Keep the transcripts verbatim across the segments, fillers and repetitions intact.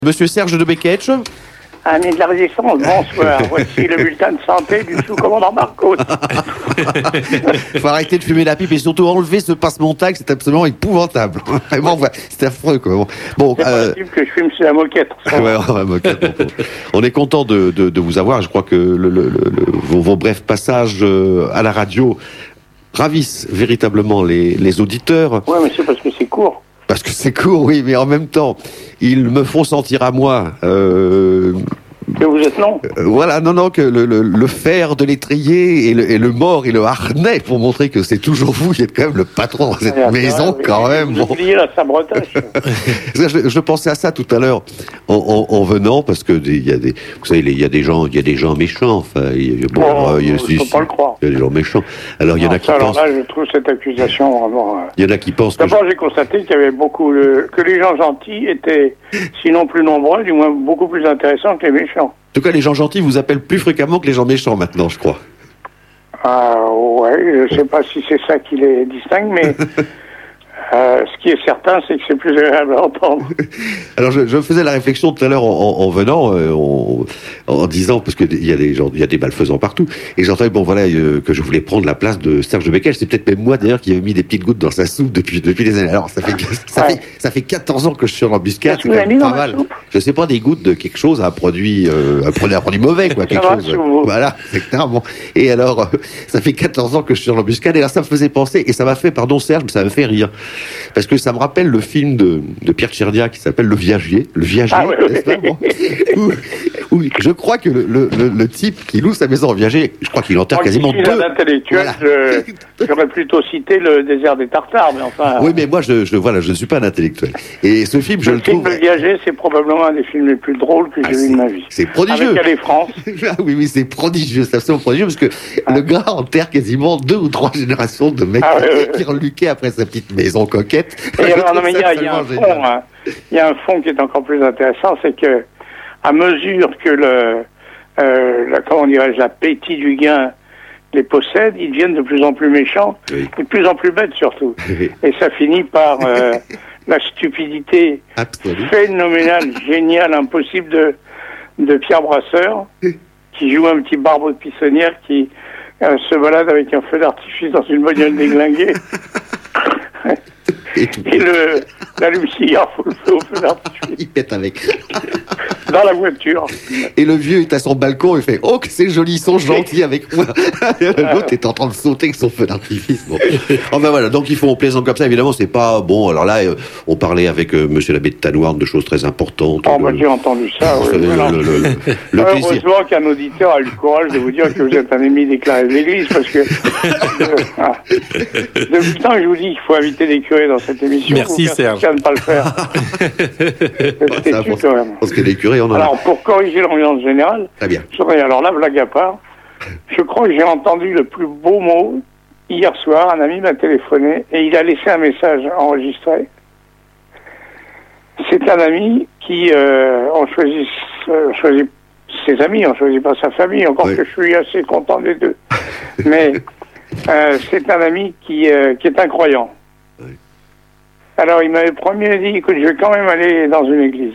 Monsieur Serge de Beketch. Ami de la résistance, bonsoir. Voici le bulletin de santé du sous-commandant Marcos. Faut arrêter de fumer la pipe et surtout enlever ce passe-montagne, c'est absolument épouvantable. Vraiment, c'est affreux, quoi. Bon, c'est euh... possible que je fume sur la moquette. Ouais, la moquette bon, on est content de, de, de vous avoir. Je crois que le, le, le, le, vos, vos brefs passages à la radio ravissent véritablement les, les auditeurs. Oui, mais c'est parce que c'est court. Parce que c'est court, oui, mais en même temps, ils me font sentir à moi... Euh, que vous êtes non euh, Voilà, non, non, que le, le, le fer de l'étrier et le, et le mort et le harnais pour montrer que c'est toujours vous qui êtes quand même le patron dans cette ah, maison, vrai, quand oui, même. Vous oubliez la sabretache. je, je pensais à ça tout à l'heure en, en, en venant, parce que il y a des, vous savez, il y a des gens, il y a des gens méchants. Enfin, il y a, bon, oh, il y a, faut si, pas le croire. Il y a des gens méchants. Alors il y en a qui alors pensent. Là, je trouve cette accusation vraiment. Euh... Il y en a qui pensent. D'abord, que je... j'ai constaté qu'il y avait beaucoup le... que les gens gentils étaient, sinon plus nombreux, du moins beaucoup plus intéressants que les méchants. En tout cas, les gens gentils vous appellent plus fréquemment que les gens méchants maintenant, je crois. Ah ouais, je ne sais pas si c'est ça qui les distingue, mais euh, ce qui est certain, c'est que c'est plus agréable à entendre. Alors, je, je faisais la réflexion tout à l'heure en, en, en venant, euh, en, en disant, parce qu'il y a des gens, il y a des malfaisants partout, et j'entendais, bon voilà, euh, que je voulais prendre la place de Serge de Beketch. C'est peut-être même moi d'ailleurs qui avais mis des petites gouttes dans sa soupe depuis depuis des années. Alors, ça fait ça ouais. fait ça fait quatorze ans que je suis en embuscade. C'est quand même pas mal. Je sais pas, des gouttes de quelque chose, un produit, euh, un produit, un produit mauvais, quoi, quelque ça chose. Va, euh, voilà, c'est clair. Bon. Et alors, euh, ça fait quatorze ans que je suis en embuscade, et là, ça me faisait penser, et ça m'a fait, pardon Serge, mais ça me fait rire, parce que ça me rappelle le film de, de Pierre Tchernia qui s'appelle Le Viager. Le Viager, ah, ouais, n'est-ce pas, bon, où, où je crois que le, le, le, le type qui loue sa maison en Viager, je crois qu'il enterre Moi, quasiment si deux. Un intellectuel, voilà. je, j'aurais plutôt cité Le Désert des Tartares, mais enfin. Oui, mais moi, je, je voilà, je ne suis pas un intellectuel. Et ce film, je le, le trouve. Le Viager, c'est probablement un des films les plus drôles que j'ai ah, vu de ma vie. C'est prodigieux. Avec Allez France. Ah oui, oui, c'est prodigieux, c'est absolument prodigieux, parce que ah. le gars enterre quasiment deux ou trois générations de mecs ah, ouais, ouais. qui reluquaient après sa petite maison coquette. Et alors, non, mais il y a, il y a un fond, hein. Il y a un fond qui est encore plus intéressant, c'est que à mesure que le, euh, la, comment dirais-je, l'appétit du gain les possède, ils deviennent de plus en plus méchants, oui. et de plus en plus bêtes surtout. Oui. Et ça finit par euh, la stupidité Absolument. phénoménale, géniale, impossible de, de Pierre Brasseur, qui joue un petit barbeau de pissonnière qui euh, se balade avec un feu d'artifice dans une bagnole déglinguée. Et, et le, l'allume-cigare faut le feu au feu d'artifice. Il pète avec. Dans la voiture. Et le vieux est à son balcon et fait « Oh, que c'est joli, ils sont gentils avec moi !» L'autre est en train de sauter avec son feu d'artifice. Bon. Enfin voilà, donc ils font plaisant comme ça. Évidemment, c'est pas bon. Alors là, euh, on parlait avec euh, monsieur l'abbé de Tanoirne de choses très importantes. Oh, bah, j'ai entendu ça. Oui, le, le, le, le, le heureusement qu'un auditeur a eu le courage de vous dire que vous êtes un ami déclaré de l'Église, parce que euh, ah, depuis le temps que je vous dis qu'il faut inviter les curés dans cette émission. Merci Serge. À ne pas le faire. C'est ça, quand même. Parce que les curés, on en a. Alors, pour corriger l'ambiance générale, très bien. Je voudrais, alors là, blague à part, je crois que j'ai entendu le plus beau mot hier soir. Un ami m'a téléphoné et il a laissé un message enregistré. C'est un ami qui, euh, on choisit, euh, choisit ses amis, on choisit pas sa famille, encore oui. que je suis assez content des deux. Mais euh, c'est un ami qui, euh, qui est incroyant. Oui. Alors, il m'avait promis, il a dit, écoute, je vais quand même aller dans une église.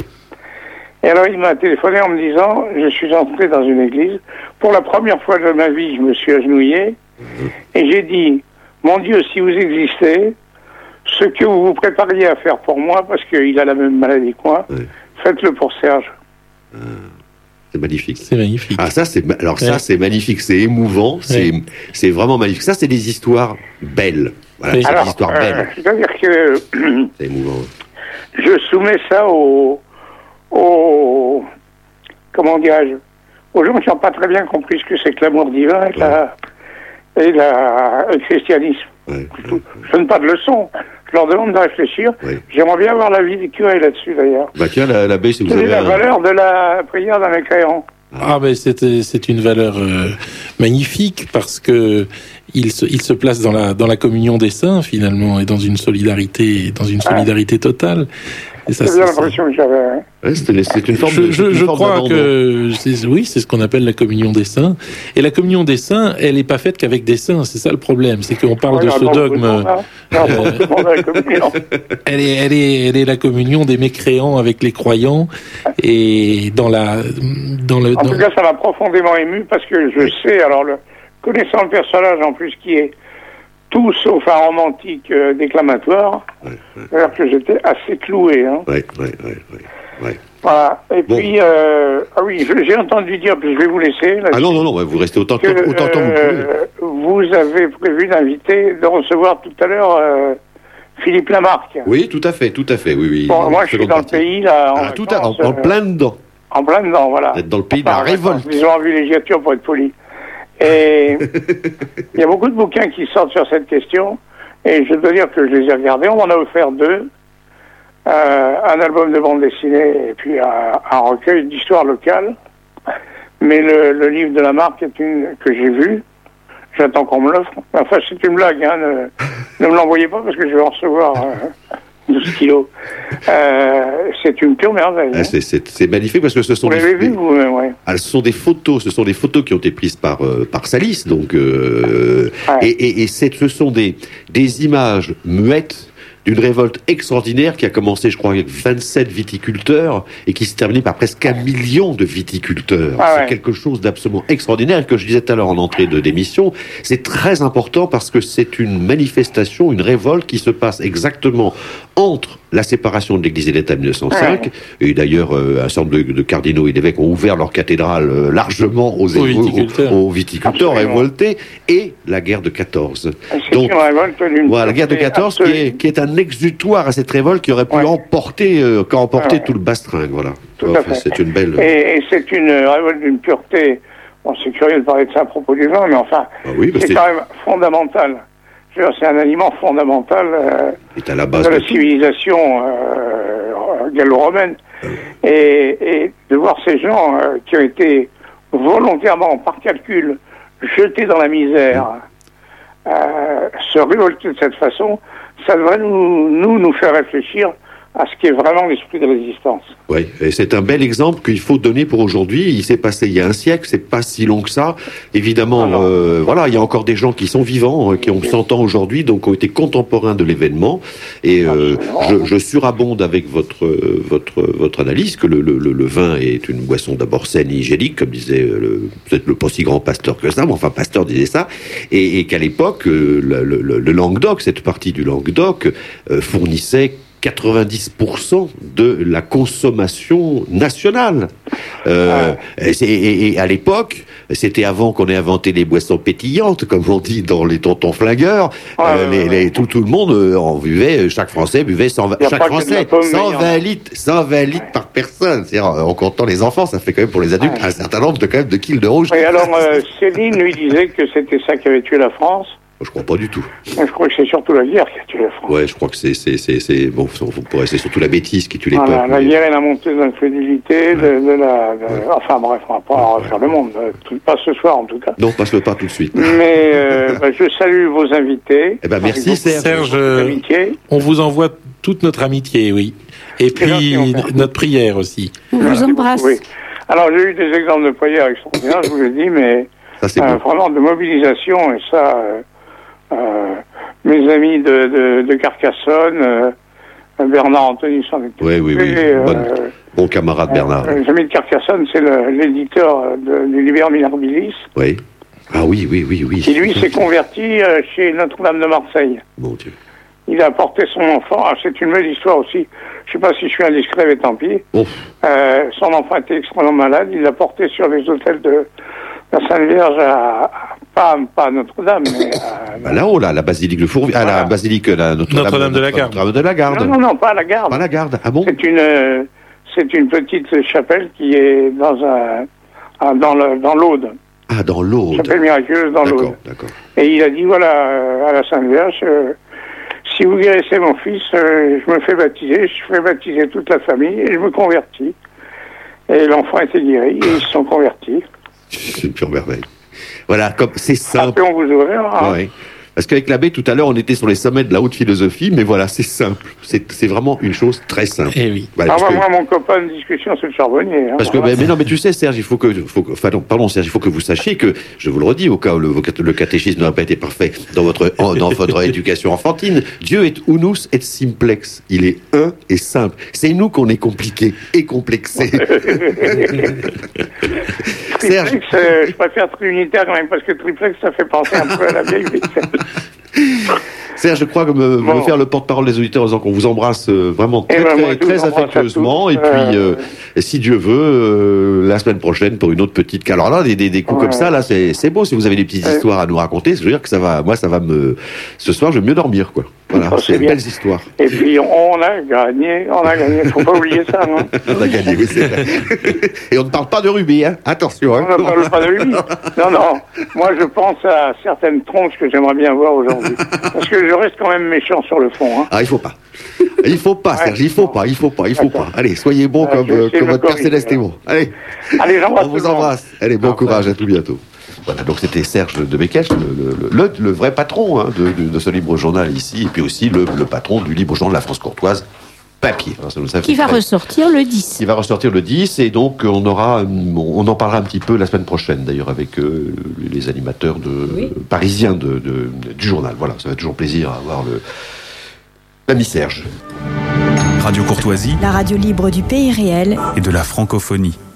Et alors, il m'a téléphoné en me disant, je suis entré dans une église. Pour la première fois de ma vie, je me suis agenouillé. Et j'ai dit, mon Dieu, si vous existez, ce que vous vous prépariez à faire pour moi, parce qu'il a la même maladie que moi, oui. faites-le pour Serge. Ah, c'est magnifique. C'est magnifique. Ah, ça, c'est, alors ça, ouais. c'est magnifique. C'est émouvant. Ouais. C'est, c'est vraiment magnifique. Ça, c'est des histoires belles. Voilà, oui. c'est alors, des histoires euh, belles. C'est-à-dire que c'est émouvant. Je soumets ça au aux, comment dirais-je, aux gens qui n'ont pas très bien compris ce que c'est que l'amour divin et, ouais. la, et, la, et le christianisme. Ouais, ouais, ouais. Je donne pas de leçons. Je leur demande de réfléchir. Ouais. J'aimerais bien avoir l'avis des curés là-dessus, d'ailleurs. Bah tiens, la, l'abbé, si vous Quelle avez... est la un... valeur de la prière d'un mécréant? Ah ben c'est c'est une valeur euh, magnifique parce que il se il se place dans la dans la communion des saints finalement et dans une solidarité dans une solidarité totale Et ça, c'est bien l'impression que j'avais. Hein. Ouais, c'est, c'est une forme je, de. Je, une je forme crois d'abandon. que c'est, oui, c'est ce qu'on appelle la communion des saints. Et la communion des saints, elle n'est pas faite qu'avec des saints. C'est ça le problème, c'est qu'on parle Ouais, de ce dogme. Euh, elle est, elle est, elle est la communion des mécréants avec les croyants. Et dans la, dans le. En Dans... tout cas, ça m'a profondément ému parce que je sais, alors le, connaissant le personnage en plus qui est tout sauf un romantique euh, déclamatoire, ouais, ouais. alors que j'étais assez cloué. Hein. Ouais, ouais, ouais, ouais, ouais. Voilà. Et bon. puis, euh, ah oui, je, j'ai entendu dire, puis je vais vous laisser. Là, ah non, non, non, vous restez autant, que, autant de temps euh, que vous pouvez. Vous avez prévu d'inviter, de recevoir tout à l'heure euh, Philippe Lamarck. Oui, tout à fait, tout à fait, oui, oui. Bon, moi, je suis dans partie. le pays, là. En, ah, tout à, en, en plein dedans. En plein dedans, voilà. Vous êtes dans le pays enfin, de la révolte. Ils ont en villégiature, pour être poli. Et il y a beaucoup de bouquins qui sortent sur cette question. Et je dois dire que je les ai regardés. On m'en a offert deux. Euh, un album de bande dessinée et puis un, un recueil d'histoire locale. Mais le, le livre de Lamarck est une, que j'ai vu. J'attends qu'on me l'offre. Enfin, c'est une blague. Hein, ne, ne me l'envoyez pas parce que je vais en recevoir euh, douze kilos. Euh, c'est une pure merveille. Ah, c'est, c'est, c'est magnifique parce que ce sont vous des, l'avez vu, vous, ouais. ah, ce sont des photos, ce sont des photos qui ont été prises par euh, par Salis, donc euh, ouais. et, et, et c'est, ce sont des des images muettes d'une révolte extraordinaire qui a commencé, je crois, avec vingt-sept viticulteurs et qui s'est terminée par presque un million de viticulteurs. Ah c'est ouais. quelque chose d'absolument extraordinaire. Et que je disais tout à l'heure en entrée de d'émission, c'est très important parce que c'est une manifestation, une révolte qui se passe exactement entre la séparation de l'Église et l'État en mille neuf cent cinq, ouais. et d'ailleurs euh, un certain nombre de, de cardinaux et d'évêques ont ouvert leur cathédrale euh, largement aux, aux viticulteurs, aux, aux viticulteurs révoltés, et la guerre de quatorze. C'est Donc, une révolte d'une voilà, la guerre de quatorze qui est, qui est un exutoire à cette révolte qui aurait pu ouais. emporter, euh, emporter ouais. tout le bastringue, voilà. Tout enfin, à fait. C'est une belle... Et, et c'est une révolte d'une pureté, bon, c'est curieux de parler de ça à propos du vin, mais enfin, ah oui, c'est, c'est quand même fondamental. Je veux dire, c'est un aliment fondamental euh, est à la base de la de civilisation euh, gallo-romaine. Euh. Et, et de voir ces gens euh, qui ont été volontairement, par calcul, jetés dans la misère, euh, se révolter de cette façon, ça devrait nous, nous, nous faire réfléchir à ce qui est vraiment l'esprit de résistance. Oui, et c'est un bel exemple qu'il faut donner pour aujourd'hui. Il s'est passé il y a un siècle, c'est pas si long que ça. Évidemment, ah euh, voilà, il y a encore des gens qui sont vivants, euh, qui ont cent ans aujourd'hui, donc ont été contemporains de l'événement. Et euh, je, je surabonde avec votre votre votre analyse que le, le, le vin est une boisson d'abord saine et hygiénique, comme disait le, peut-être le pas si grand Pasteur que ça, mais enfin Pasteur disait ça, et, et qu'à l'époque, euh, le, le, le Languedoc, cette partie du Languedoc, euh, fournissait quatre-vingt-dix pour cent de la consommation nationale. Euh, ah. et, et, et à l'époque, c'était avant qu'on ait inventé les boissons pétillantes, comme on dit dans les tontons flingueurs. Ah, euh, les, les, tout, tout le monde en buvait, chaque Français buvait cent vingt, chaque Français, cent vingt litres, cent vingt litres ouais. par personne. C'est-à-dire, en comptant les enfants, ça fait quand même pour les adultes ouais. un certain nombre de, quand même, de kilos de rouge. Et alors, euh, Céline lui disait que c'était ça qui avait tué la France. Je crois pas du tout. Moi, je crois que c'est surtout la guerre qui a tué la France. Ouais, je crois que c'est, c'est, c'est, c'est bon, on pourrait, c'est surtout la bêtise qui tue les voilà, peuples. La guerre et la montée de l'incrédulité, ouais. de, de la, de, ouais. enfin bref, on va pas en refaire ouais. le monde, pas ce soir en tout cas. Non, passe-le pas tout de suite. Mais euh, bah, je salue vos invités. Eh ben merci Serge. Serge, euh, on vous envoie toute notre amitié, oui, et puis notre prière aussi. On vous embrasse. Oui. Alors j'ai eu des exemples de prières extraordinaires, je vous l'ai dit, mais ça, c'est euh, bon. Vraiment de mobilisation et ça. Euh, Euh, mes amis de, de, de Carcassonne, euh, Bernard Anthony s'en est oui, oui, oui. Euh, bon, bon camarade Bernard. Euh, les amis de Carcassonne, c'est le, l'éditeur de, du Liber Mirabilis. Oui. Ah oui, oui, oui, oui. Qui lui s'est converti euh, chez Notre-Dame de Marseille. Mon Dieu. Il a apporté son enfant. Ah, c'est une belle histoire aussi. Je sais pas si je suis indiscret, mais tant pis. Oh. Euh, son enfant était extrêmement malade. Il l'a porté sur les hôtels de la Sainte Vierge à, à pas, pas à Notre-Dame, mais à, bah là-haut, là, la basilique de Fourvière, voilà. à la basilique, la Notre-Dame, Notre-Dame de la Garde. Notre-Dame de la Garde. Non, non, non, pas à la Garde. Pas à la Garde. Ah bon? C'est une, euh, c'est une petite chapelle qui est dans un, un dans le, dans l'Aude. Ah, dans l'Aude. Chapelle miraculeuse dans d'accord, l'Aude. D'accord. Et il a dit, voilà, euh, à la Sainte Vierge, euh, si vous guérissez mon fils, euh, je me fais baptiser, je fais baptiser toute la famille et je me convertis. Et l'enfant a été guéri et ils se sont convertis. C'est une pure merveille. Voilà, comme c'est simple. Après, on vous ouvre. Hein. Oui. Parce qu'avec l'abbé, tout à l'heure, on était sur les sommets de la haute philosophie, mais voilà, c'est simple. C'est, c'est vraiment une chose très simple. Eh oui. Voilà, ah bah, que, moi, mon copain de discussion, c'est le charbonnier. Hein, parce que, voilà. mais non, mais tu sais, Serge, il faut que, faut que, enfin, non, pardon, Serge, il faut que vous sachiez que, je vous le redis, au cas où le, le catéchisme n'aurait pas été parfait dans votre, en, dans votre éducation enfantine, Dieu est unus et simplex. Il est un et simple. C'est nous qu'on est compliqués et complexés. Triplex, euh, je préfère trinitaire quand même, parce que triplex, ça fait penser un peu à la vieille vaisselle. Serge, je crois que me, bon. me faire le porte-parole des auditeurs en disant qu'on vous embrasse euh, vraiment très, eh ben, très, moi, très affectueusement. Et puis, euh, et si Dieu veut, euh, la semaine prochaine pour une autre petite. Alors là, des, des, des coups ouais. comme ça, là, c'est, c'est beau. Si vous avez des petites ouais. histoires à nous raconter, je veux dire que ça va. Moi, ça va me. Ce soir, je vais mieux dormir, quoi. Voilà, oh, c'est, c'est des belles histoires. Et puis, on a gagné, on a gagné. Faut pas oublier ça, non? On a gagné, oui, c'est vrai. Et on ne parle pas de rubis, hein. Attention, hein. On ne parle pas de rubis. Non, non. Moi, je pense à certaines tronches que j'aimerais bien voir aujourd'hui. Parce que je reste quand même méchant sur le fond, hein. Ah, il faut pas. Il faut pas, ouais, Serge, il faut pas, il faut pas, il faut D'accord. pas. Allez, soyez bon ouais, comme, euh, comme votre Père Céleste est bon. Allez, Allez j'embrasse on vous embrasse. Allez, bon courage, à tout bientôt. Voilà, donc c'était Serge de Bekech, le, le, le, le vrai patron hein, de, de, de ce libre journal ici, et puis aussi le, le patron du libre journal de la France courtoise, papier. Alors, ça nous qui va très... ressortir le dix. Qui va ressortir le dix, et donc on aura, on en parlera un petit peu la semaine prochaine, d'ailleurs, avec euh, les animateurs de, oui. parisiens de, de, du journal. Voilà, ça va toujours plaisir à avoir le, l'ami Serge. Radio Courtoisie, la radio libre du pays réel et de la francophonie.